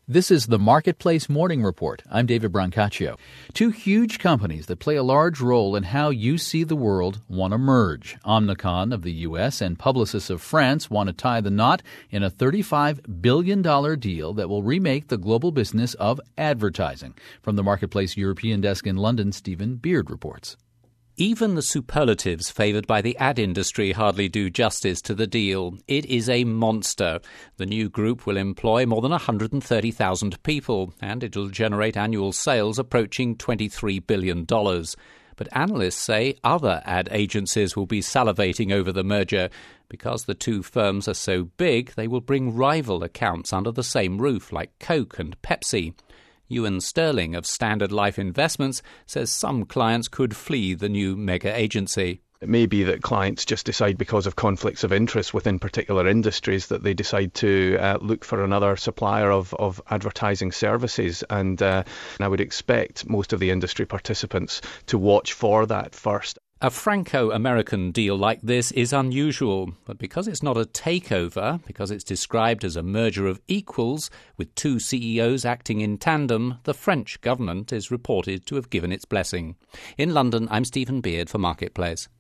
This is the Marketplace Morning Report. I'm David Brancaccio. Two huge companies that play a large role in how you see the world want to merge. Omnicom of the U.S. and Publicis of France want to tie the knot in a $35 billion deal that will remake the global business of advertising. From the Marketplace European desk in London, Stephen Beard reports. Even the superlatives favoured by the ad industry hardly do justice to the deal. It is a monster. The new group will employ more than 130,000 people, and it will generate annual sales approaching $23 billion. But analysts say other ad agencies will be salivating over the merger. Because the two firms are so big, they will bring rival accounts under the same roof, like Coke and Pepsi. Ewan Sterling of Standard Life Investments says some clients could flee the new mega agency. It may be that clients just decide because of conflicts of interest within particular industries that they decide to look for another supplier of advertising services. And I would expect most of the industry participants to watch for that first. A Franco-American deal like this is unusual, but because it's not a takeover, because it's described as a merger of equals, with two CEOs acting in tandem, the French government is reported to have given its blessing. In London, I'm Stephen Beard for Marketplace.